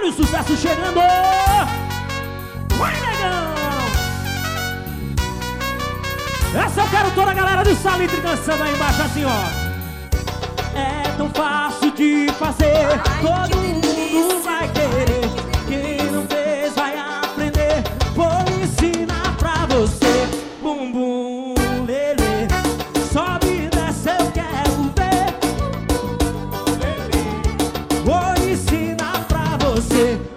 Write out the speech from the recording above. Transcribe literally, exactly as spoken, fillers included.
Olha o sucesso chegando. Vai, negão. Essa eu quero toda a galera do Salitre dançando aí embaixo assim, ó. É tão fácil de fazer, todo mundo vai querer. Quem não fez vai aprender. Vou ensinar pra você. Bum, bum, lelê. Sobe e desce, eu quero ver. Vou ensinar pra você.